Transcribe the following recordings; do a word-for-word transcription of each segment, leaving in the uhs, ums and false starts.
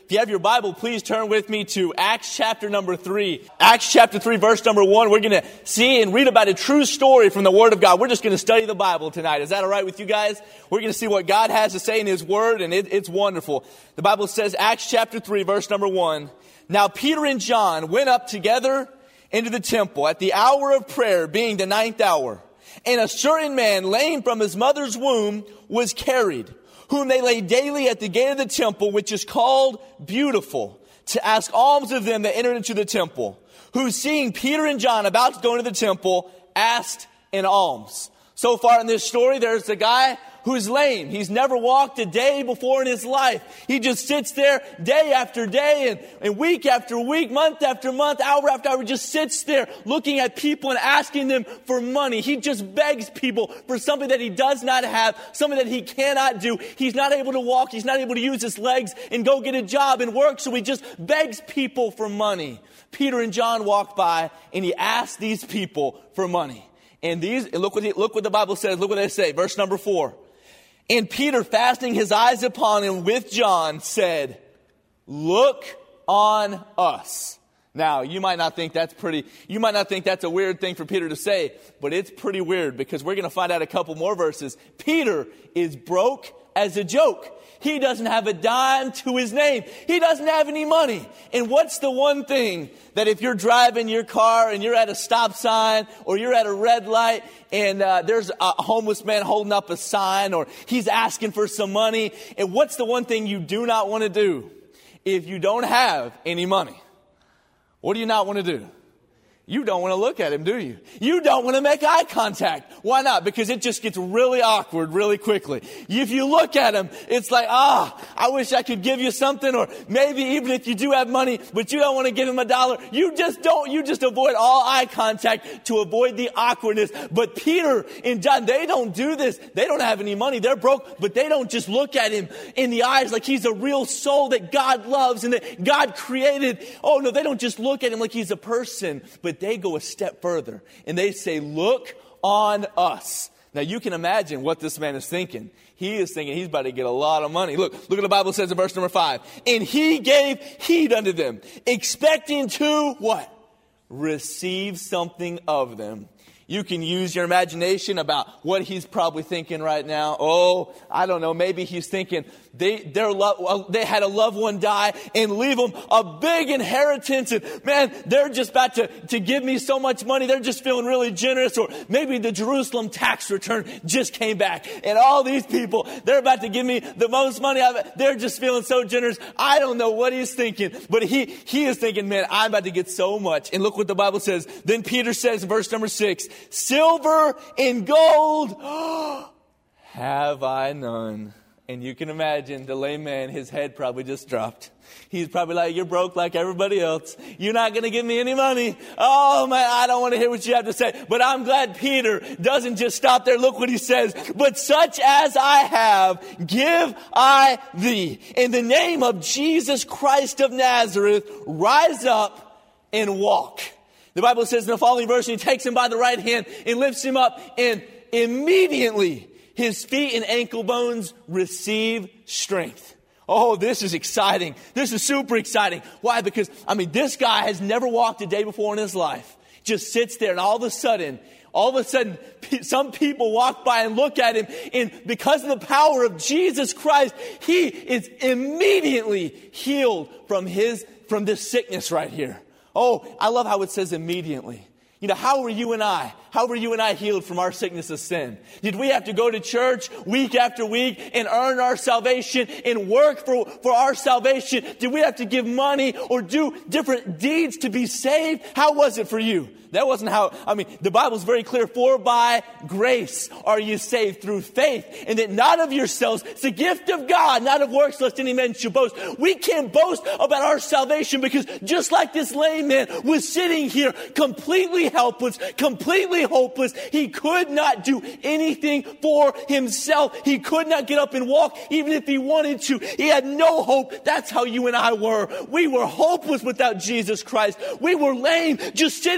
If you have your Bible, please turn with me to Acts chapter number three. Acts chapter three, verse number one. We're going to see and read about a true story from the Word of God. We're just going to study the Bible tonight. Is that all right with you guys? We're going to see what God has to say in His Word, and it, it's wonderful. The Bible says, Acts chapter three, verse number one. Now Peter and John went up together into the temple at the hour of prayer, being the ninth hour. And a certain man, lame from his mother's womb, was carried, whom they laid daily at the gate of the temple, which is called Beautiful, to ask alms of them that entered into the temple, who, seeing Peter and John about to go into the temple, asked an alms. So far in this story, there's the guy who's lame. He's never walked a day before in his life. He just sits there day after day and, and week after week, month after month, hour after hour, just sits there looking at people and asking them for money. He just begs people for something that he does not have, something that he cannot do. He's not able to walk. He's not able to use his legs and go get a job and work, so he just begs people for money. Peter and John walk by and he asks these people for money. And these, look what, he, look what the Bible says. Look what they say. Verse number four. And Peter, fastening his eyes upon him with John, said, "Look on us." Now, you might not think that's pretty, you might not think that's a weird thing for Peter to say, but it's pretty weird because we're going to find out a couple more verses. Peter is broke as a joke. He doesn't have a dime to his name. He doesn't have any money. And what's the one thing that if you're driving your car and you're at a stop sign or you're at a red light and uh, there's a homeless man holding up a sign or he's asking for some money, and what's the one thing you do not want to do if you don't have any money? What do you not want to do? You don't want to look at him, do you? You don't want to make eye contact. Why not? Because it just gets really awkward really quickly. If you look at him, it's like, ah, I wish I could give you something. Or maybe even if you do have money, but you don't want to give him a dollar, you just don't, you just avoid all eye contact to avoid the awkwardness. But Peter and John, they don't do this. They don't have any money. They're broke, but they don't just look at him in the eyes like he's a real soul that God loves and that God created. Oh no, they don't just look at him like he's a person, but they go a step further and they say, "Look on us." Now you can imagine what this man is thinking. He is thinking he's about to get a lot of money. Look, look what the Bible says in verse number five. And he gave heed unto them, expecting to what? Receive something of them. You can use your imagination about what he's probably thinking right now. Oh, I don't know. Maybe he's thinking they their lo- they had a loved one die and leave them a big inheritance. And man, they're just about to, to give me so much money. They're just feeling really generous. Or maybe the Jerusalem tax return just came back. And all these people, they're about to give me the most money. I've, they're just feeling so generous. I don't know what he's thinking. But he, he is thinking, man, I'm about to get so much. And look what the Bible says. Then Peter says in verse number six, "Silver and gold have I none." And you can imagine the lame man, his head probably just dropped. He's probably like, "You're broke like everybody else. You're not going to give me any money. Oh man, I don't want to hear what you have to say." But I'm glad Peter doesn't just stop there. Look what he says. "But such as I have, give I thee. In the name of Jesus Christ of Nazareth, rise up and walk." The Bible says in the following verse, he takes him by the right hand and lifts him up, and immediately his feet and ankle bones receive strength. Oh, this is exciting. This is super exciting. Why? Because, I mean, this guy has never walked a day before in his life. Just sits there, and all of a sudden, all of a sudden, some people walk by and look at him, and because of the power of Jesus Christ, he is immediately healed from his, from this sickness right here. Oh, I love how it says immediately. You know, how were you and I? How were you and I healed from our sickness of sin? Did we have to go to church week after week and earn our salvation and work for, for our salvation? Did we have to give money or do different deeds to be saved? How was it for you? That wasn't how, I mean, the Bible's very clear. For by grace are you saved through faith, and that not of yourselves. It's the gift of God, not of works, lest any man should boast. We can't boast about our salvation because just like this lame man was sitting here completely helpless, completely hopeless. He could not do anything for himself. He could not get up and walk even if he wanted to. He had no hope. That's how you and I were. We were hopeless without Jesus Christ. We were lame, just sitting there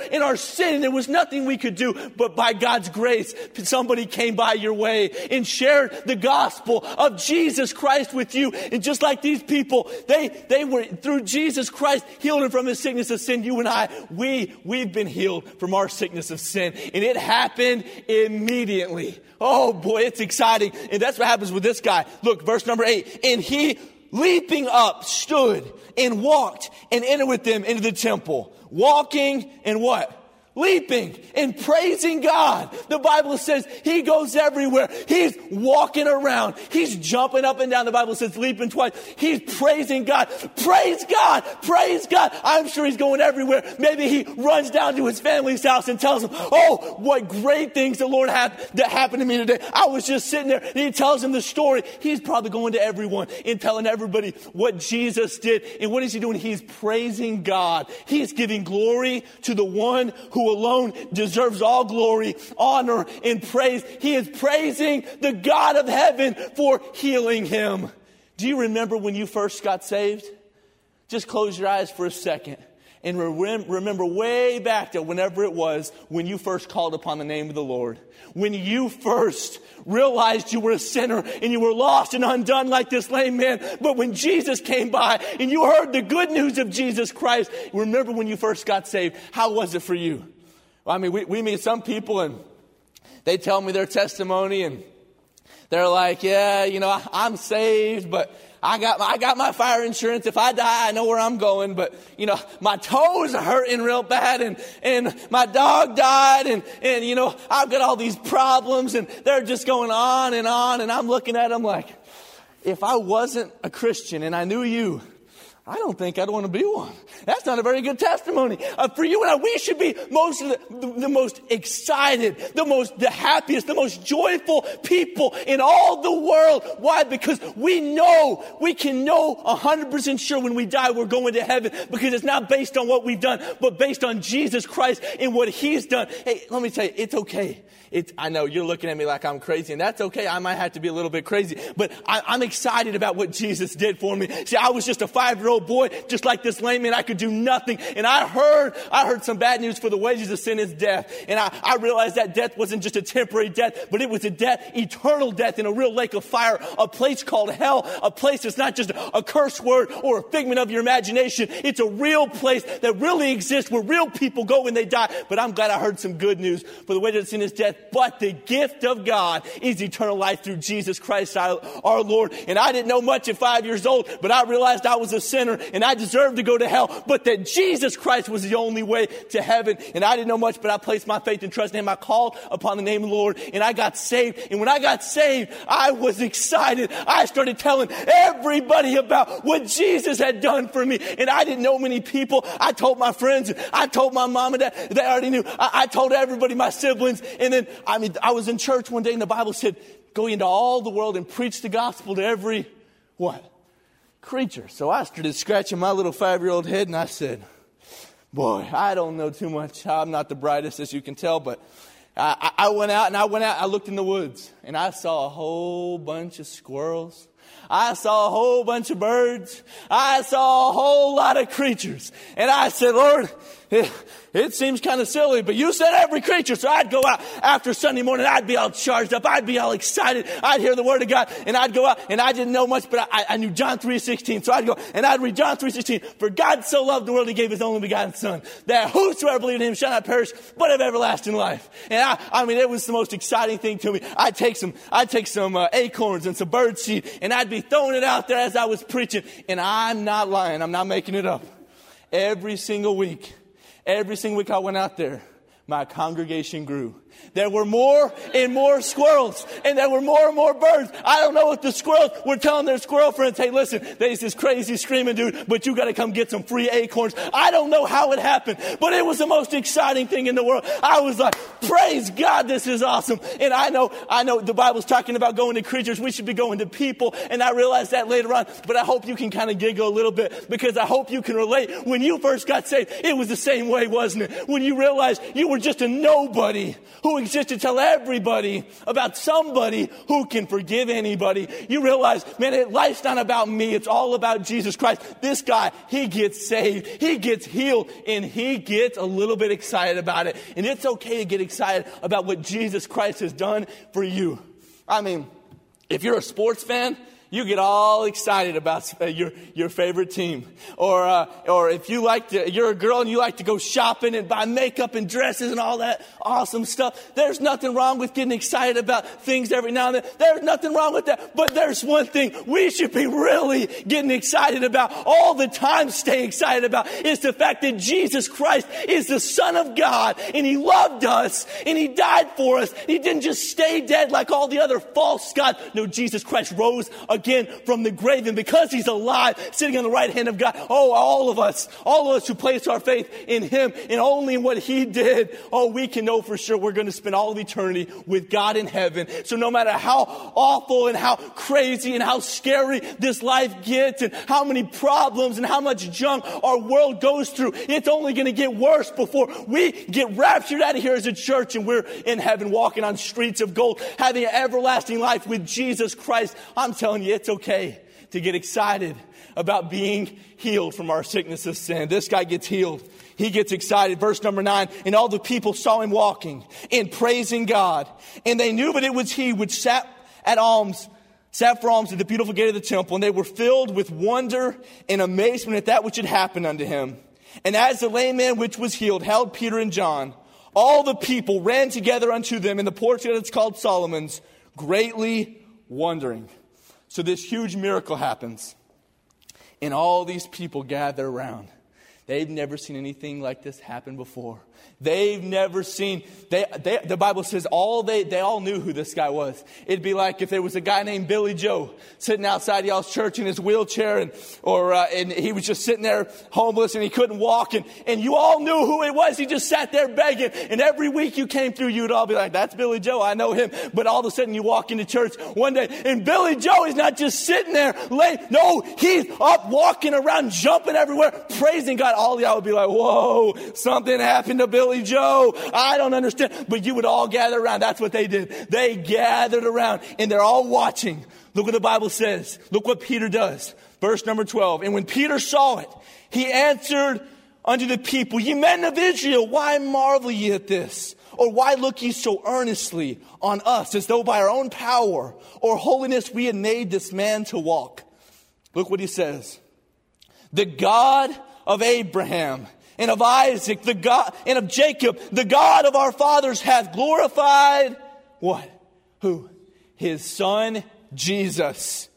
in our sin. There was nothing we could do, but by God's grace, somebody came by your way and shared the gospel of Jesus Christ with you. And just like these people, they, they were, through Jesus Christ, healed him from his sickness of sin. You and I, we, we've been healed from our sickness of sin. And it happened immediately. Oh boy, it's exciting. And that's what happens with this guy. Look, verse number eight. And he, leaping up, stood and walked and entered with them into the temple. Walking and what? Leaping and praising God. The Bible says he goes everywhere. He's walking around. He's jumping up and down. The Bible says leaping twice. He's praising God. Praise God. Praise God. I'm sure he's going everywhere. Maybe he runs down to his family's house and tells them, oh, what great things the Lord had that happened to me today. I was just sitting there. And he tells them the story. He's probably going to everyone and telling everybody what Jesus did. And what is he doing? He's praising God. He's giving glory to the one who alone deserves all glory, honor, and praise. He is praising the God of heaven for healing him. Do you remember when you first got saved? Just close your eyes for a second and remember way back to whenever it was when you first called upon the name of the Lord. When you first realized you were a sinner and you were lost and undone like this lame man. But when Jesus came by and you heard the good news of Jesus Christ, remember when you first got saved, how was it for you? I mean, we, we meet some people and they tell me their testimony and they're like, yeah, you know, I, I'm saved, but I got, I got my fire insurance. If I die, I know where I'm going. But, you know, my toes are hurting real bad and, and my dog died and, and, you know, I've got all these problems and they're just going on and on. And I'm looking at them like, if I wasn't a Christian and I knew you, I don't think I'd want to be one. That's not a very good testimony. Uh, for you and I, we should be most of the, the, the most excited, the most, the happiest, the most joyful people in all the world. Why? Because we know, we can know one hundred percent sure when we die we're going to heaven because it's not based on what we've done, but based on Jesus Christ and what he's done. Hey, let me tell you, it's okay. It's, I know you're looking at me like I'm crazy, and that's okay. I might have to be a little bit crazy, but I, I'm excited about what Jesus did for me. See, I was just a five-year-old boy, just like this lame man. I could do nothing, and I heard, I heard some bad news. For the wages of sin is death, and I, I realized that death wasn't just a temporary death, but it was a death, eternal death in a real lake of fire, a place called hell, a place that's not just a, a curse word or a figment of your imagination. It's a real place that really exists where real people go when they die. But I'm glad I heard some good news. For the wages of sin is death, but the gift of God is eternal life through Jesus Christ our, our Lord. And I didn't know much at five years old, but I realized I was a sinner and I deserved to go to hell, but that Jesus Christ was the only way to heaven. And I didn't know much, but I placed my faith and trust in him. I called upon the name of the Lord and I got saved. And when I got saved, I was excited. I started telling everybody about what Jesus had done for me. And I didn't know many people. I told my friends, I told my mom and dad, they already knew. I, I told everybody, my siblings. And then, I mean, I was in church one day and the Bible said, go into all the world and preach the gospel to every, what? Creature. So I started scratching my little five-year-old head and I said, boy, I don't know too much. I'm not the brightest, as you can tell, but I, I went out and I went out, I looked in the woods and I saw a whole bunch of squirrels. I saw a whole bunch of birds. I saw a whole lot of creatures. And I said, Lord, it, it seems kind of silly, but you said every creature. So I'd go out after Sunday morning. I'd be all charged up. I'd be all excited. I'd hear the word of God and I'd go out and I didn't know much, but I, I knew John three sixteen. So I'd go and I'd read John three sixteen. For God so loved the world, he gave his only begotten son, that whosoever believed in him shall not perish, but have everlasting life. And I, I mean, it was the most exciting thing to me. I'd take some, I'd take some uh, acorns and some bird seed and I'd be throwing it out there as I was preaching. And I'm not lying. I'm not making it up. Every single week, every single week I went out there, my congregation grew. There were more and more squirrels, and there were more and more birds. I don't know if the squirrels were telling their squirrel friends, hey, listen, there's this crazy screaming dude, but you got to come get some free acorns. I don't know how it happened, but it was the most exciting thing in the world. I was like, praise God, this is awesome. And I know, I know the Bible's talking about going to creatures. We should be going to people, and I realized that later on, but I hope you can kind of giggle a little bit because I hope you can relate. When you first got saved, it was the same way, wasn't it? When you realized you were just a nobody who exists to tell everybody about somebody who can forgive anybody. You realize, man, it, life's not about me. It's all about Jesus Christ. This guy, he gets saved. He gets healed. And he gets a little bit excited about it. And it's okay to get excited about what Jesus Christ has done for you. I mean, if you're a sports fan, you get all excited about your, your favorite team. Or, uh, or if you like to, you're a girl and you like to go shopping and buy makeup and dresses and all that awesome stuff. There's nothing wrong with getting excited about things every now and then. There's nothing wrong with that. But there's one thing we should be really getting excited about, all the time stay excited about, is the fact that Jesus Christ is the Son of God and He loved us and He died for us. He didn't just stay dead like all the other false gods. No, Jesus Christ rose again. Again from the grave, and because He's alive, sitting on the right hand of God, oh, all of us, all of us who place our faith in Him and only in what He did, oh, we can know for sure we're going to spend all of eternity with God in heaven. So no matter how awful and how crazy and how scary this life gets and how many problems and how much junk our world goes through, it's only going to get worse before we get raptured out of here as a church and we're in heaven walking on streets of gold, having an everlasting life with Jesus Christ. I'm telling you, it's okay to get excited about being healed from our sickness of sin. This guy gets healed. He gets excited. Verse number nine, and all the people saw him walking and praising God. And they knew that it was he which sat at alms, sat for alms at the beautiful gate of the temple. And they were filled with wonder and amazement at that which had happened unto him. And as the lame man which was healed held Peter and John, all the people ran together unto them in the porch that's called Solomon's, greatly wondering. So this huge miracle happens, and all these people gather around. They've never seen anything like this happen before. They've never seen, they, they, the Bible says all they, they all knew who this guy was. It'd be like if there was a guy named Billy Joe sitting outside y'all's church in his wheelchair, and or uh, and he was just sitting there homeless and he couldn't walk, and, and you all knew who it was. He just sat there begging, and every week you came through, you'd all be like, that's Billy Joe, I know him. But all of a sudden you walk into church one day, and Billy Joe is not just sitting there laying, no, he's up walking around, jumping everywhere, praising God. All of y'all would be like, whoa, something happened to Billy Joe. I don't understand. But you would all gather around. That's what they did. They gathered around and they're all watching. Look what the Bible says. Look what Peter does. Verse number twelve. And when Peter saw it, he answered unto the people, ye men of Israel, why marvel ye at this? Or why look ye so earnestly on us, as though by our own power or holiness we had made this man to walk? Look what he says. The God of Abraham and of Isaac, the God, and of Jacob, the God of our fathers, hath glorified what? Who? His Son, Jesus,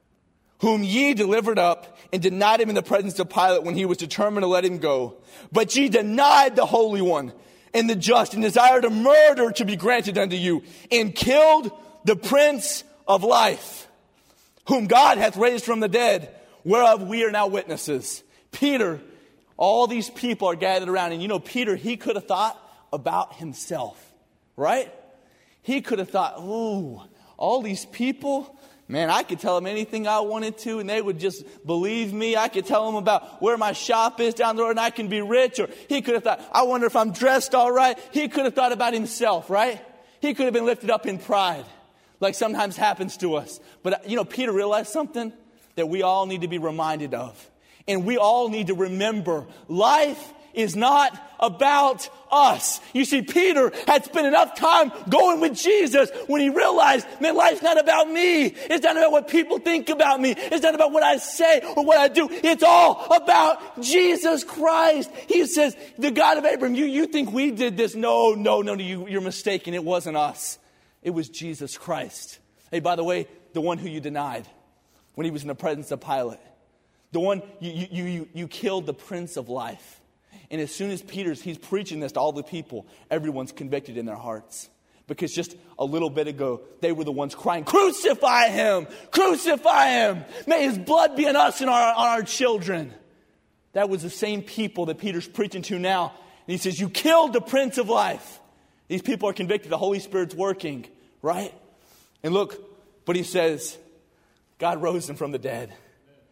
whom ye delivered up and denied him in the presence of Pilate when he was determined to let him go. But ye denied the Holy One and the just, and desired a murder to be granted unto you, and killed the Prince of Life, whom God hath raised from the dead, whereof we are now witnesses. Peter, all these people are gathered around, and you know, Peter, he could have thought about himself, right? He could have thought, ooh, all these people, man, I could tell them anything I wanted to, and they would just believe me. I could tell them about where my shop is down the road, and I can be rich. Or he could have thought, I wonder if I'm dressed all right. He could have thought about himself, right? He could have been lifted up in pride, like sometimes happens to us. But, you know, Peter realized something that we all need to be reminded of. And we all need to remember, life is not about us. You see, Peter had spent enough time going with Jesus when he realized, man, life's not about me. It's not about what people think about me. It's not about what I say or what I do. It's all about Jesus Christ. He says, the God of Abraham, you, you think we did this? No, no, no, no, you, you're mistaken. It wasn't us. It was Jesus Christ. Hey, by the way, the one who you denied when he was in the presence of Pilate. The one, you, you, you, you killed the Prince of Life. And as soon as Peter's, he's preaching this to all the people, everyone's convicted in their hearts. Because just a little bit ago, they were the ones crying, crucify him, crucify him. May his blood be on us and our, on our children. That was the same people that Peter's preaching to now. And he says, you killed the Prince of Life. These people are convicted. The Holy Spirit's working, right? And look, but he says, God rose him from the dead.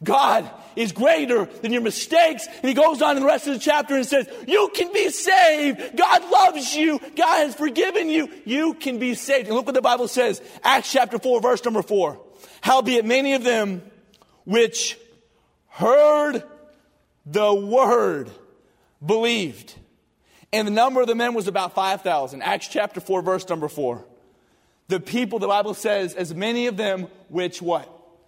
God is greater than your mistakes. And he goes on in the rest of the chapter and says, you can be saved. God loves you. God has forgiven you. You can be saved. And look what the Bible says. Acts chapter four, verse number four. Howbeit many of them which heard the word believed. And the number of the men was about five thousand. Acts chapter four, verse number four. The people, the Bible says, as many of them which what?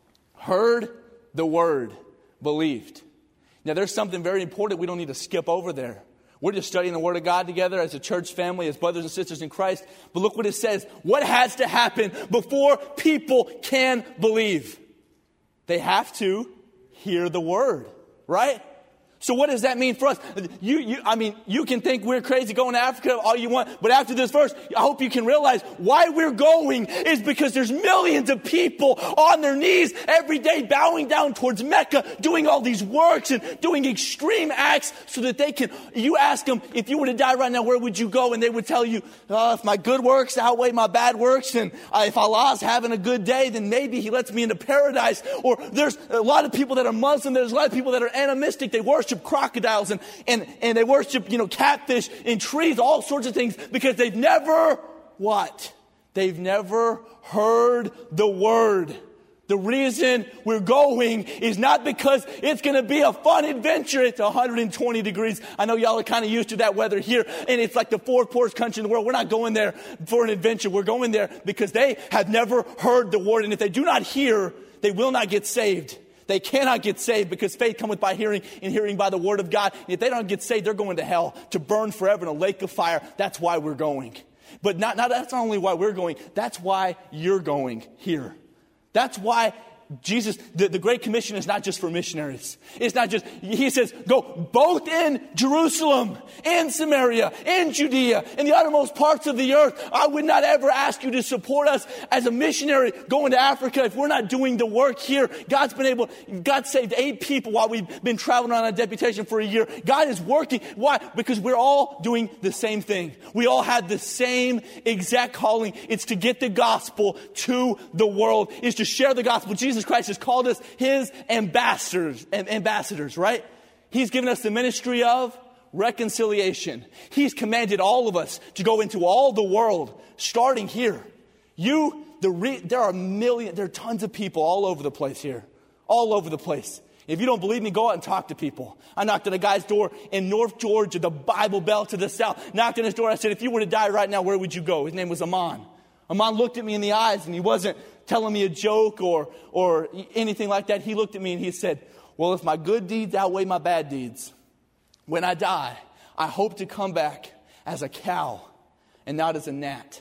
Heard the word, believed. Now there's something very important we don't need to skip over there. We're just studying the Word of God together as a church family, as brothers and sisters in Christ. But look what it says. What has to happen before people can believe? They have to hear the word, right? So what does that mean for us? You, you, I mean, you can think we're crazy going to Africa all you want, but after this verse, I hope you can realize why we're going is because there's millions of people on their knees every day bowing down towards Mecca, doing all these works and doing extreme acts so that they can, you ask them, if you were to die right now, where would you go? And they would tell you, oh, if my good works outweigh my bad works, and uh, if Allah's having a good day, then maybe He lets me into paradise. Or there's a lot of people that are Muslim, there's a lot of people that are animistic, they worship crocodiles and, and, and they worship, you know, catfish and trees, all sorts of things, because they've never, what? They've never heard the word. The reason we're going is not because it's going to be a fun adventure. It's one hundred twenty degrees. I know y'all are kind of used to that weather here, and it's like the fourth poorest country in the world. We're not going there for an adventure. We're going there because they have never heard the word. And if they do not hear, they will not get saved. They cannot get saved because faith cometh by hearing and hearing by the word of God. And if they don't get saved, they're going to hell to burn forever in a lake of fire. That's why we're going. But not, not that's not only why we're going. That's why you're going here. That's why Jesus, the, the Great Commission is not just for missionaries. It's not just, He says, go both in Jerusalem and Samaria and Judea and the uttermost parts of the earth. I would not ever ask you to support us as a missionary going to Africa if we're not doing the work here. God's been able, God saved eight people while we've been traveling on a deputation for a year. God is working. Why? Because we're all doing the same thing. We all have the same exact calling. It's to get the gospel to the world. It's to share the gospel. Jesus Jesus Christ has called us His ambassadors, ambassadors, right? He's given us the ministry of reconciliation. He's commanded all of us to go into all the world, starting here. You, the re, there are million, there are tons of people all over the place here, all over the place. If you don't believe me, go out and talk to people. I knocked on a guy's door in North Georgia, the Bible Belt to the south. Knocked on his door. I said, if you were to die right now, where would you go? His name was Aman. Aman looked at me in the eyes, and he wasn't telling me a joke or or anything like that. He looked at me and he said, well, if my good deeds outweigh my bad deeds, when I die, I hope to come back as a cow and not as a gnat.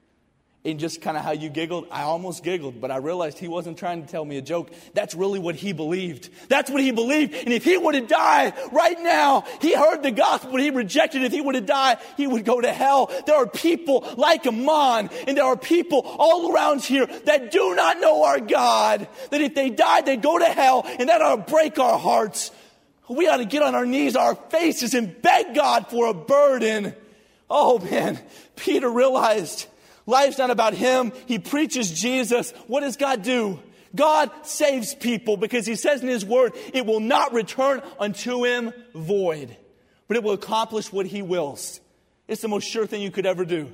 And just kind of how you giggled, I almost giggled, but I realized he wasn't trying to tell me a joke. That's really what he believed. That's what he believed. And if he were to die right now, he heard the gospel, but he rejected it. If he were to die, he would go to hell. There are people like Aman, and there are people all around here that do not know our God, that if they died, they'd go to hell, and that ought to break our hearts. We ought to get on our knees, our faces, and beg God for a burden. Oh man, Peter realized life's not about him. He preaches Jesus. What does God do? God saves people because He says in His word, it will not return unto Him void, but it will accomplish what He wills. It's the most sure thing you could ever do.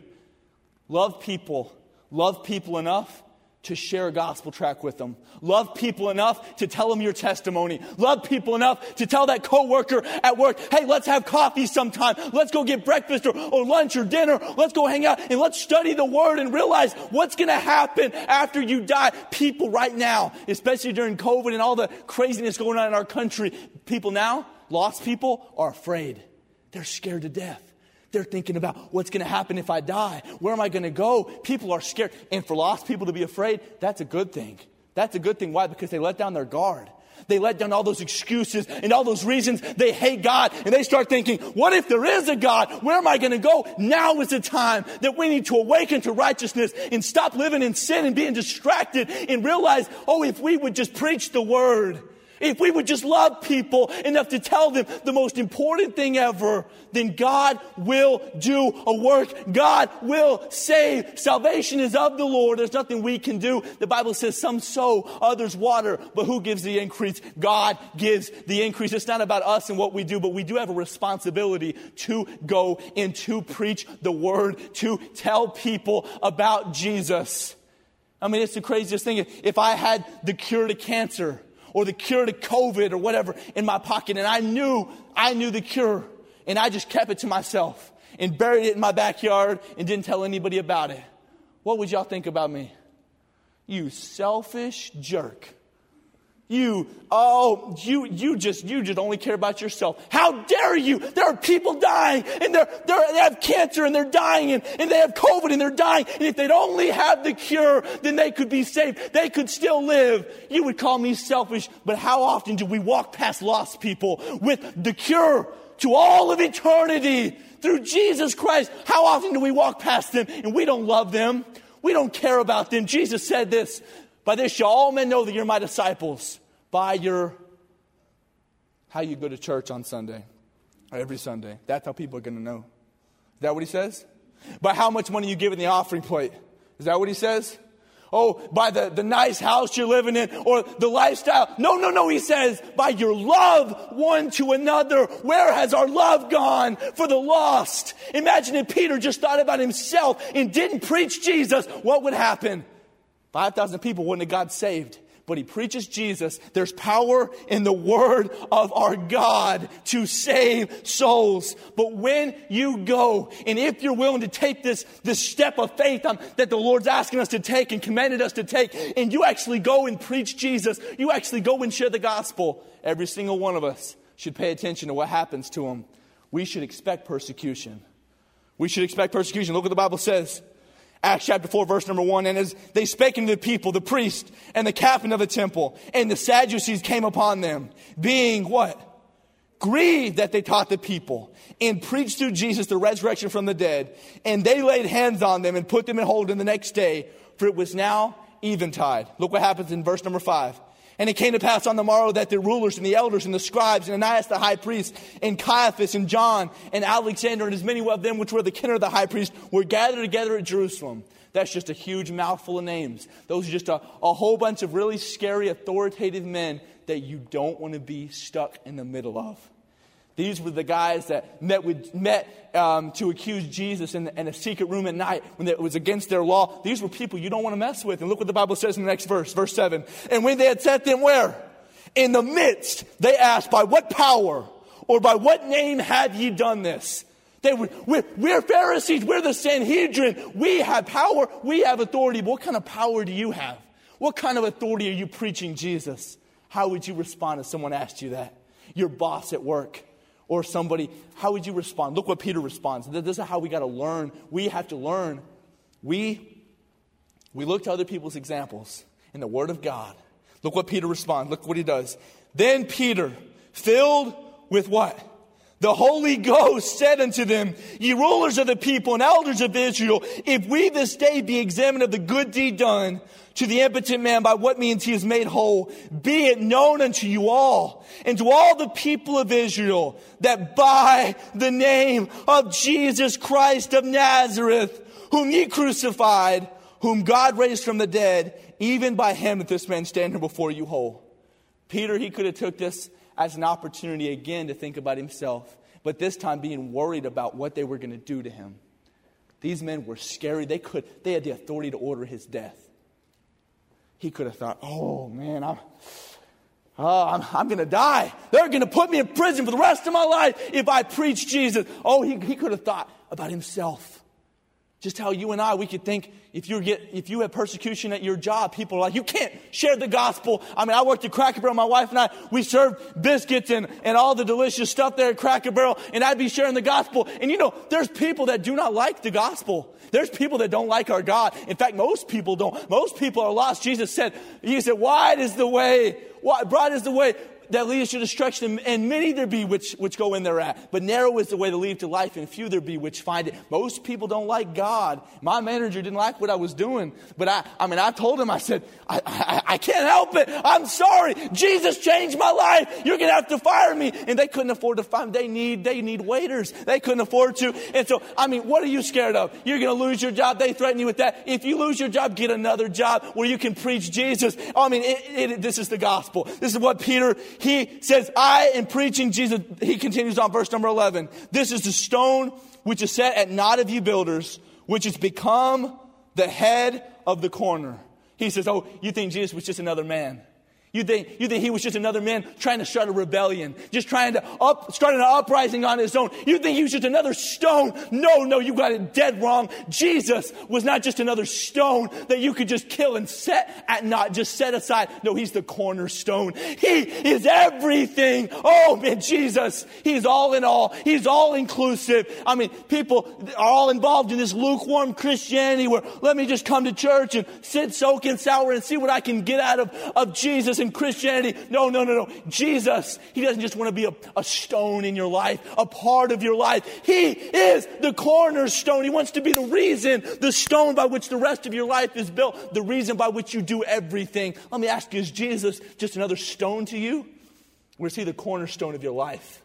Love people. Love people enough to share a gospel tract with them. Love people enough to tell them your testimony. Love people enough to tell that coworker at work, hey, let's have coffee sometime. Let's go get breakfast or, or lunch or dinner. Let's go hang out and let's study the Word and realize what's going to happen after you die. People right now, especially during COVID and all the craziness going on in our country, people now, lost people, are afraid. They're scared to death. They're thinking about what's going to happen if I die. Where am I going to go? People are scared. And for lost people to be afraid, that's a good thing. That's a good thing. Why? Because they let down their guard. They let down all those excuses and all those reasons they hate God. And they start thinking, what if there is a God? Where am I going to go? Now is the time that we need to awaken to righteousness and stop living in sin and being distracted and realize, oh, if we would just preach the Word. if we would just love people enough to tell them the most important thing ever, then God will do a work. God will save. Salvation is of the Lord. There's nothing we can do. The Bible says some sow, others water, but who gives the increase? God gives the increase. It's not about us and what we do, but we do have a responsibility to go and to preach the word, to tell people about Jesus. I mean, it's the craziest thing. If I had the cure to cancer or the cure to COVID or whatever in my pocket, and I knew, I knew the cure, and I just kept it to myself and buried it in my backyard and didn't tell anybody about it, what would y'all think about me? You selfish jerk. You, oh, you, you just, you just only care about yourself. How dare you? There are people dying, and they're, they're, they have cancer, and they're dying, and, and they have COVID, and they're dying. And if they'd only have the cure, then they could be saved. They could still live. You would call me selfish, but how often do we walk past lost people with the cure to all of eternity through Jesus Christ? How often do we walk past them, and we don't love them? We don't care about them. Jesus said this, by this shall all men know that you're my disciples, by your, how you go to church on Sunday, or every Sunday. That's how people are going to know. Is that what he says? By how much money you give in the offering plate. Is that what he says? Oh, by the, the nice house you're living in, or the lifestyle. No, no, no, he says, by your love one to another. Where has our love gone for the lost? Imagine if Peter just thought about himself and didn't preach Jesus. What would happen? five thousand people wouldn't have got saved. But he preaches Jesus. There's power in the word of our God to save souls. But when you go, and if you're willing to take this, this step of faith um, that the Lord's asking us to take and commanded us to take, and you actually go and preach Jesus, you actually go and share the gospel, every single one of us should pay attention to what happens to them. We should expect persecution. We should expect persecution. Look what the Bible says. Acts chapter four, verse number one. And as they spake unto the people, the priest and the captain of the temple and the Sadducees came upon them, being what? Grieved that they taught the people and preached through Jesus the resurrection from the dead. And they laid hands on them and put them in hold in the next day, for it was now eventide. Look what happens in verse number five. And it came to pass on the morrow that the rulers and the elders and the scribes and Ananias the high priest and Caiaphas and John and Alexander and as many of them which were the kin of the high priest were gathered together at Jerusalem. That's just a huge mouthful of names. Those are just a, a whole bunch of really scary, authoritative men that you don't want to be stuck in the middle of. These were the guys that met with met um, to accuse Jesus in, in a secret room at night when it was against their law. These were people you don't want to mess with. And look what the Bible says in the next verse, verse seven. And when they had set them where? In the midst, they asked, by what power or by what name have ye done this? They were, we're, we're Pharisees. We're the Sanhedrin. We have power. We have authority. But what kind of power do you have? What kind of authority are you preaching, Jesus? How would you respond if someone asked you that? Your boss at work. Or somebody, how would you respond? Look what Peter responds. This is how we got to learn. We have to learn. We, we look to other people's examples in the Word of God. Look what Peter responds. Look what he does. Then Peter, filled with what? The Holy Ghost said unto them, ye rulers of the people and elders of Israel, if we this day be examined of the good deed done to the impotent man, by what means he is made whole, be it known unto you all, and to all the people of Israel, that by the name of Jesus Christ of Nazareth, whom ye crucified, whom God raised from the dead, even by him that this man stand here before you whole. Peter, he could have took this as an opportunity again to think about himself, but this time being worried about what they were going to do to him. These men were scary. They could, they had the authority to order his death. He could have thought, oh man, I'm, oh, I'm, I'm going to die. They're going to put me in prison for the rest of my life if I preach Jesus. Oh, he, he could have thought about himself. Just how you and I, we could think if you get if you have persecution at your job, people are like, you can't share the gospel. I mean, I worked at Cracker Barrel. My wife and I, we served biscuits and, and all the delicious stuff there at Cracker Barrel, and I'd be sharing the gospel. And you know, there's people that do not like the gospel. There's people that don't like our God. In fact, most people don't. Most people are lost. Jesus said, he said, wide is the way, wide, broad is the way. that leads to destruction, and many there be which, which go in thereat. But narrow is the way to lead to life, and few there be which find it. Most people don't like God. My manager didn't like what I was doing. But I, I mean, I told him, I said, I, I, I can't help it. I'm sorry. Jesus changed my life. You're going to have to fire me. And they couldn't afford to fire me. They need, they need waiters. They couldn't afford to. And so, I mean, what are you scared of? You're going to lose your job. They threaten you with that. If you lose your job, get another job where you can preach Jesus. I mean, it, it, this is the gospel. This is what Peter, he says, I am preaching Jesus. He continues on verse number eleven. This is the stone which is set at naught of you builders, which has become the head of the corner. He says, oh, you think Jesus was just another man? You think, you think he was just another man trying to start a rebellion, just trying to up, start an uprising on his own. You think he was just another stone? No, no, you got it dead wrong. Jesus was not just another stone that you could just kill and set at naught, just set aside. No, he's the cornerstone. He is everything. Oh man, Jesus, he's all in all. He's all inclusive. I mean, people are all involved in this lukewarm Christianity where let me just come to church and sit, soak and sour and see what I can get out of, of Jesus and Christianity. No, no, no, no. Jesus, he doesn't just want to be a, a stone in your life, a part of your life. He is the cornerstone. He wants to be the reason, the stone by which the rest of your life is built, the reason by which you do everything. Let me ask you, is Jesus just another stone to you? Or is he the cornerstone of your life?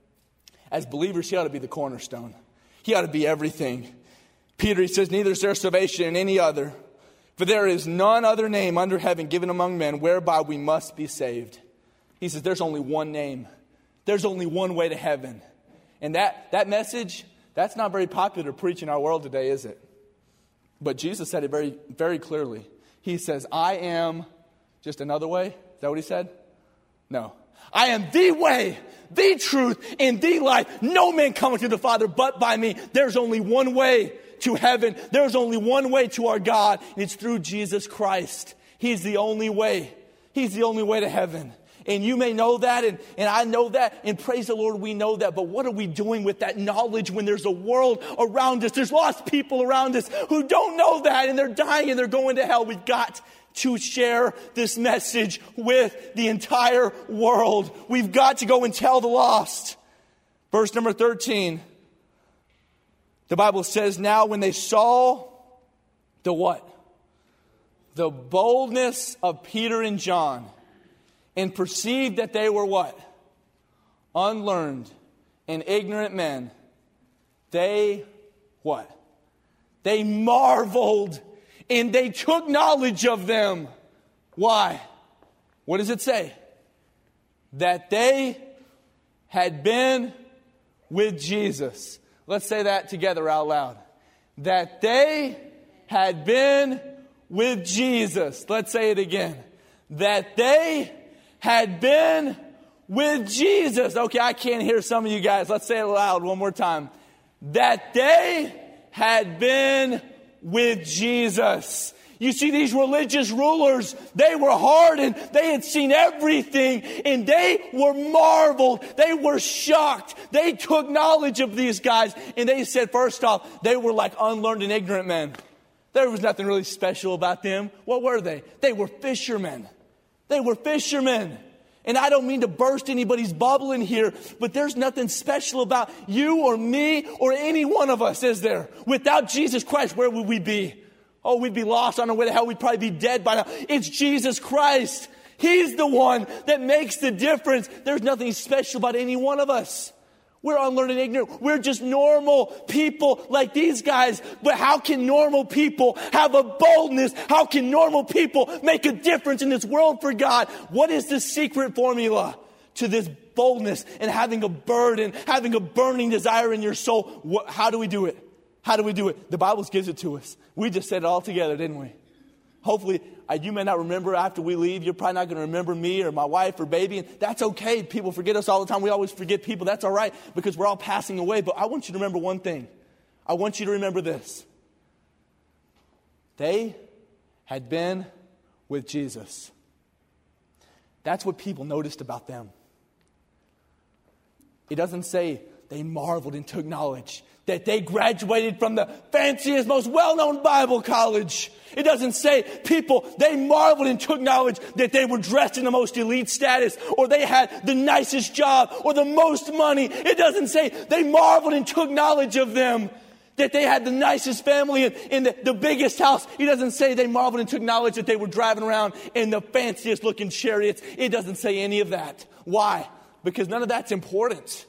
As believers, he ought to be the cornerstone. He ought to be everything. Peter, he says, neither is there salvation in any other. For there is none other name under heaven given among men whereby we must be saved. He says there's only one name. There's only one way to heaven. And that, that message, that's not very popular to preach in our world today, is it? But Jesus said it very, very clearly. He says, I am just another way. Is that what he said? No. I am the way, the truth, and the life. No man cometh to the Father but by me. There's only one way to heaven. There's only one way to our God, and it's through Jesus Christ. He's the only way. He's the only way to heaven. And you may know that, and, and I know that, and praise the Lord, we know that. But what are we doing with that knowledge when there's a world around us? There's lost people around us who don't know that, and they're dying, and they're going to hell. We've got to share this message with the entire world. We've got to go and tell the lost. Verse number thirteen. The Bible says, now when they saw the what? The boldness of Peter and John, and perceived that they were what? Unlearned and ignorant men. They what? They marveled and they took knowledge of them. Why? What does it say? That they had been with Jesus. Let's say that together out loud. That they had been with Jesus. Let's say it again. That they had been with Jesus. Okay, I can't hear some of you guys. Let's say it loud one more time. That they had been with Jesus. You see, these religious rulers, they were hardened. They had seen everything, and they were marveled. They were shocked. They took knowledge of these guys, and they said, first off, they were like unlearned and ignorant men. There was nothing really special about them. What were they? They were fishermen. They were fishermen. And I don't mean to burst anybody's bubble in here, but there's nothing special about you or me or any one of us, is there? Without Jesus Christ, where would we be? Oh, we'd be lost on our way to hell. We'd probably be dead by now. It's Jesus Christ. He's the one that makes the difference. There's nothing special about any one of us. We're unlearned and ignorant. We're just normal people like these guys. But how can normal people have a boldness? How can normal people make a difference in this world for God? What is the secret formula to this boldness and having a burden, having a burning desire in your soul? What, how do we do it? How do we do it? The Bible gives it to us. We just said it all together, didn't we? Hopefully, uh, you may not remember after we leave. You're probably not going to remember me or my wife or baby. And that's okay. People forget us all the time. We always forget people. That's all right because we're all passing away. But I want you to remember one thing. I want you to remember this. They had been with Jesus. That's what people noticed about them. It doesn't say they marveled and took knowledge that they graduated from the fanciest, most well-known Bible college. It doesn't say people, they marveled and took knowledge that they were dressed in the most elite status, or they had the nicest job, or the most money. It doesn't say they marveled and took knowledge of them, that they had the nicest family and, and the, the biggest house. It doesn't say they marveled and took knowledge that they were driving around in the fanciest looking chariots. It doesn't say any of that. Why? Because none of that's important.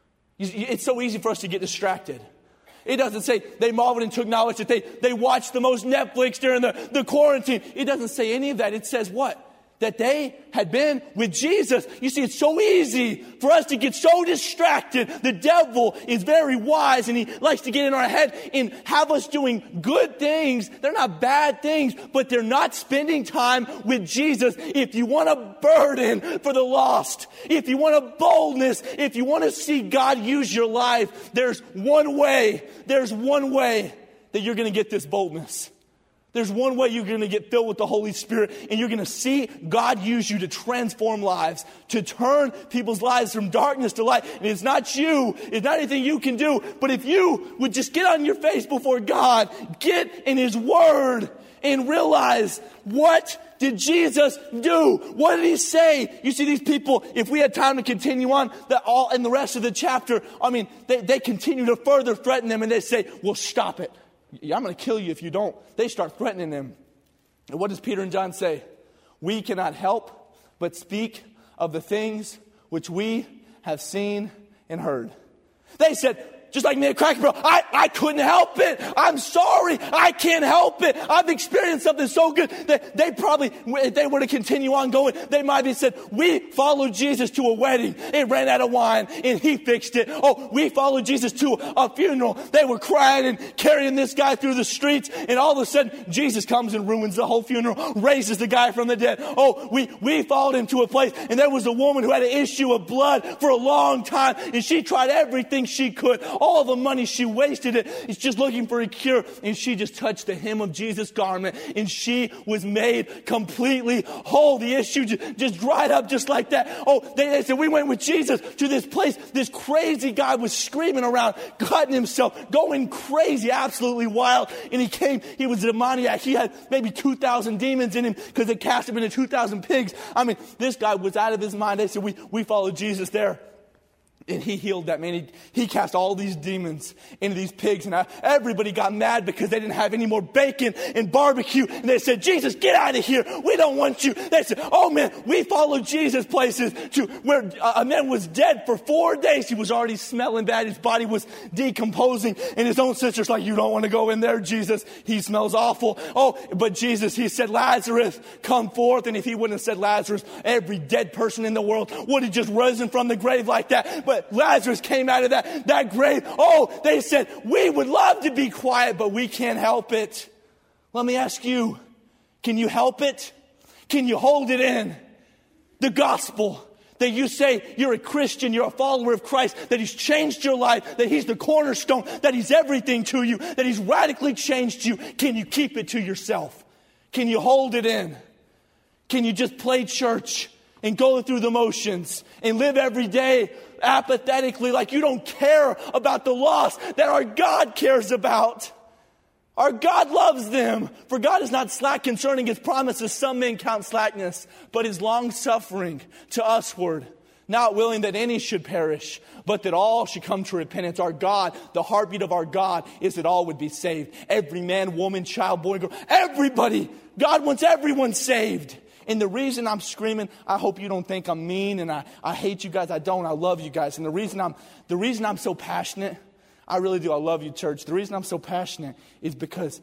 It's so easy for us to get distracted. It doesn't say they marveled and took knowledge that they, they watched the most Netflix during the, the quarantine. It doesn't say any of that. It says what? That they had been with Jesus. You see, it's so easy for us to get so distracted. The devil is very wise, and he likes to get in our head and have us doing good things. They're not bad things, but they're not spending time with Jesus. If you want a burden for the lost, if you want a boldness, if you want to see God use your life, there's one way, there's one way that you're going to get this boldness. There's one way you're going to get filled with the Holy Spirit, and you're going to see God use you to transform lives, to turn people's lives from darkness to light. And it's not you. It's not anything you can do. But if you would just get on your face before God, get in His Word, and realize, what did Jesus do? What did He say? You see, these people, if we had time to continue on, that all in the rest of the chapter, I mean, they, they continue to further threaten them, and they say, well, stop it. I'm going to kill you if you don't. They start threatening them. And what does Peter and John say? We cannot help but speak of the things which we have seen and heard. They said, just like me at Cracker Barrel, I, I couldn't help it. I'm sorry. I can't help it. I've experienced something so good that they probably, if they were to continue on going, they might have said, we followed Jesus to a wedding. It ran out of wine and He fixed it. Oh, we followed Jesus to a funeral. They were crying and carrying this guy through the streets. And all of a sudden, Jesus comes and ruins the whole funeral, raises the guy from the dead. Oh, we, we followed Him to a place, and there was a woman who had an issue of blood for a long time, and she tried everything she could. All the money, she wasted it. It's just looking for a cure. And she just touched the hem of Jesus' garment, and she was made completely whole. The issue just, just dried up just like that. Oh, they, they said, we went with Jesus to this place. This crazy guy was screaming around, cutting himself, going crazy, absolutely wild. And he came, he was a demoniac. He had maybe two thousand demons in him because they cast him into two thousand pigs. I mean, this guy was out of his mind. They said, we, we followed Jesus there. And He healed that man. He, he cast all these demons into these pigs. And I, everybody got mad because they didn't have any more bacon and barbecue. And they said, Jesus, get out of here. We don't want you. They said, oh man, we followed Jesus places to where a man was dead for four days. He was already smelling bad. His body was decomposing. And his own sister's like, you don't want to go in there, Jesus. He smells awful. Oh, but Jesus, He said, Lazarus, come forth. And if He wouldn't have said Lazarus, every dead person in the world would have just risen from the grave like that. But Lazarus came out of that, that grave. Oh, they said, we would love to be quiet, but we can't help it. Let me ask you, can you help it? Can you hold it in? The gospel, that you say you're a Christian, you're a follower of Christ, that He's changed your life, that He's the cornerstone, that He's everything to you, that He's radically changed you. Can you keep it to yourself? Can you hold it in? Can you just play church and go through the motions and live every day apathetically, like you don't care about the lost that our God cares about? Our God loves them. For God is not slack concerning His promises, some men count slackness, but is long-suffering to usward, not willing that any should perish, but that all should come to repentance. Our God, the heartbeat of our God, is that all would be saved. Every man, woman, child, boy, girl, everybody. God wants everyone saved. And the reason I'm screaming, I hope you don't think I'm mean and I, I hate you guys. I don't. I love you guys. And the reason I'm the reason I'm so passionate, I really do. I love you, church. The reason I'm so passionate is because,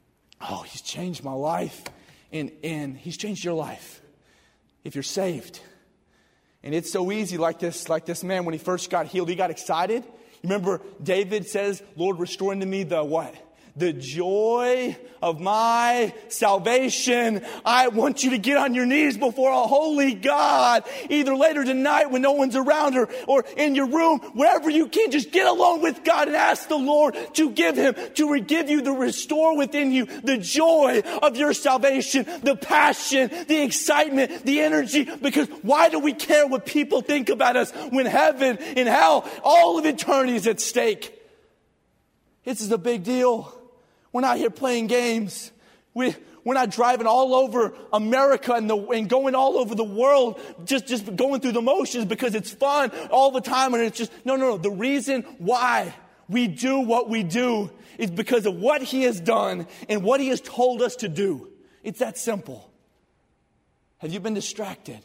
oh, He's changed my life. And, and He's changed your life if you're saved. And it's so easy, like this, like this man, when he first got healed, he got excited. You remember David says, Lord, restore unto me the what? the joy of my salvation. I want you to get on your knees before a holy God, either later tonight when no one's around or, or in your room, wherever you can. Just get alone with God and ask the Lord to give Him, to give you, to restore within you the joy of your salvation, the passion, the excitement, the energy. Because why do we care what people think about us when heaven and hell, all of eternity is at stake? This is a big deal. We're not here playing games. We, we're not driving all over America and, the, and going all over the world, just, just going through the motions because it's fun all the time. And it's just, no, no, no. The reason why we do what we do is because of what He has done and what He has told us to do. It's that simple. Have you been distracted?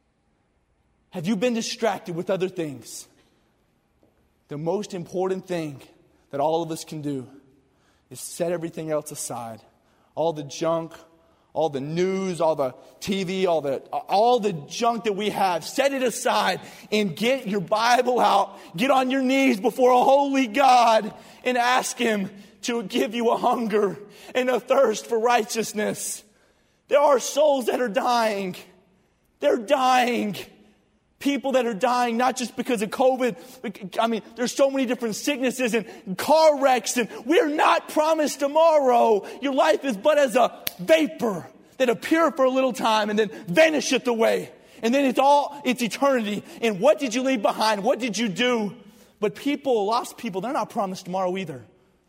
Have you been distracted with other things? The most important thing that all of us can do is set everything else aside. All the junk, all the news, all the T V, all the all the junk that we have. Set it aside and get your Bible out. Get on your knees before a holy God and ask Him to give you a hunger and a thirst for righteousness. There are souls that are dying. They're dying. People that are dying, not just because of COVID. I mean, there's so many different sicknesses and car wrecks, and we're not promised tomorrow. Your life is but as a vapor that appear for a little time and then vanisheth away. And then it's all, it's eternity. And what did you leave behind? What did you do? But people, lost people, they're not promised tomorrow either.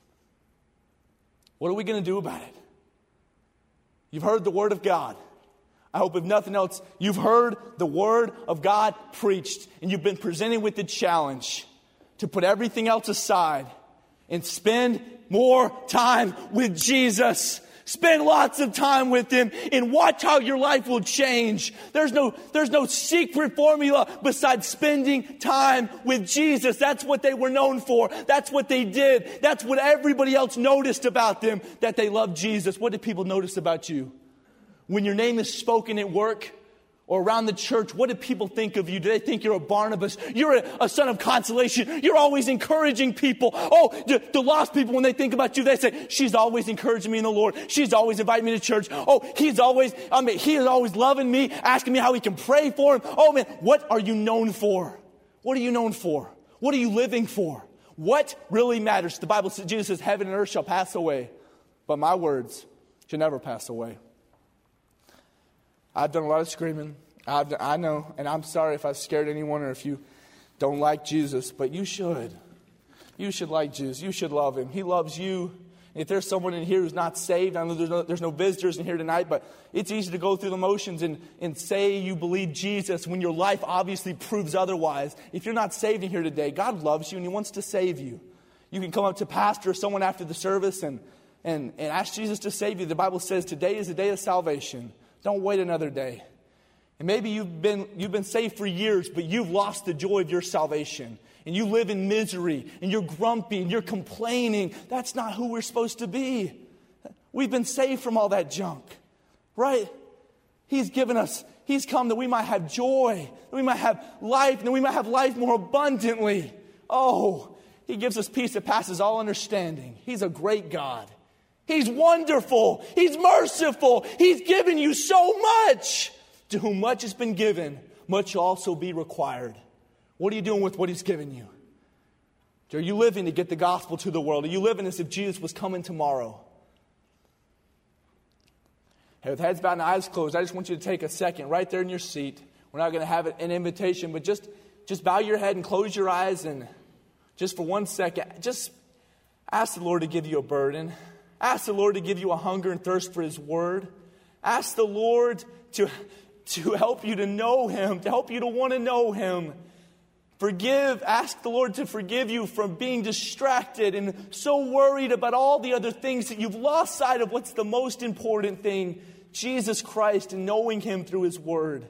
What are we going to do about it? You've heard the Word of God. I hope if nothing else, you've heard the Word of God preached, and you've been presented with the challenge to put everything else aside and spend more time with Jesus. Spend lots of time with Him and watch how your life will change. There's no, there's no secret formula besides spending time with Jesus. That's what they were known for. That's what they did. That's what everybody else noticed about them, that they loved Jesus. What did people notice about you? When your name is spoken at work or around the church, what do people think of you? Do they think you're a Barnabas? You're a, a son of consolation. You're always encouraging people. Oh, the, the lost people, when they think about you, they say, she's always encouraging me in the Lord. She's always inviting me to church. Oh, he's always, I mean, he is always loving me, asking me how he can pray for him. Oh man, what are you known for? What are you known for? What are you living for? What really matters? The Bible says, Jesus says, heaven and earth shall pass away, but my words shall never pass away. I've done a lot of screaming. I've, I know, and I'm sorry if I've scared anyone or if you don't like Jesus, but you should. You should like Jesus. You should love Him. He loves you. If there's someone in here who's not saved, I know there's no, there's no visitors in here tonight, but it's easy to go through the motions and, and say you believe Jesus when your life obviously proves otherwise. If you're not saved in here today, God loves you and He wants to save you. You can come up to pastor or someone after the service and, and, and ask Jesus to save you. The Bible says today is the day of salvation. Don't wait another day. And maybe you've been you've been saved for years, but you've lost the joy of your salvation. And you live in misery, and you're grumpy, and you're complaining. That's not who we're supposed to be. We've been saved from all that junk, right? He's given us, He's come that we might have joy, that we might have life, and that we might have life more abundantly. Oh, He gives us peace that passes all understanding. He's a great God. He's wonderful. He's merciful. He's given you so much. To whom much has been given, much shall also be required. What are you doing with what He's given you? Are you living to get the gospel to the world? Are you living as if Jesus was coming tomorrow? Hey, with heads bowed and eyes closed, I just want you to take a second right there in your seat. We're not going to have an invitation, but just, just bow your head and close your eyes, and just for one second, just ask the Lord to give you a burden. Ask the Lord to give you a hunger and thirst for His Word. Ask the Lord to, to help you to know Him, to help you to want to know Him. Forgive, ask the Lord to forgive you from being distracted and so worried about all the other things that you've lost sight of what's the most important thing, Jesus Christ, and knowing Him through His Word.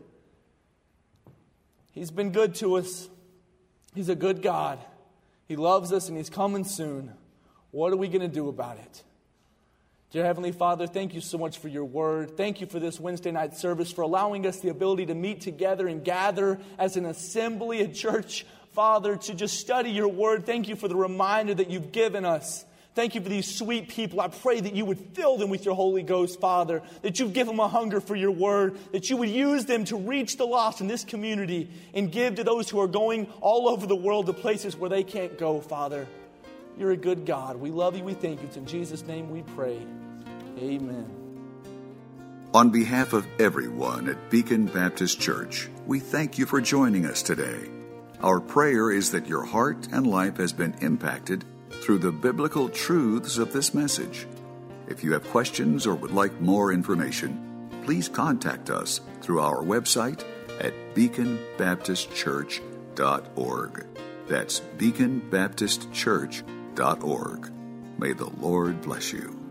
He's been good to us. He's a good God. He loves us and He's coming soon. What are we going to do about it? Dear Heavenly Father, thank you so much for your word. Thank you for this Wednesday night service, for allowing us the ability to meet together and gather as an assembly, a church, Father, to just study your word. Thank you for the reminder that you've given us Thank you for these sweet people. I pray that you would fill them with your Holy Ghost, Father, that you'd give them a hunger for your word, that you would use them to reach the lost in this community and give to those who are going all over the world to places where they can't go, Father. You're a good God. We love you. We thank you. It's in Jesus' name we pray. Amen. On behalf of everyone at Beacon Baptist Church, we thank you for joining us today. Our prayer is that your heart and life has been impacted through the biblical truths of this message. If you have questions or would like more information, please contact us through our website at beacon baptist church dot org. That's beacon baptist church dot org. May the Lord bless you.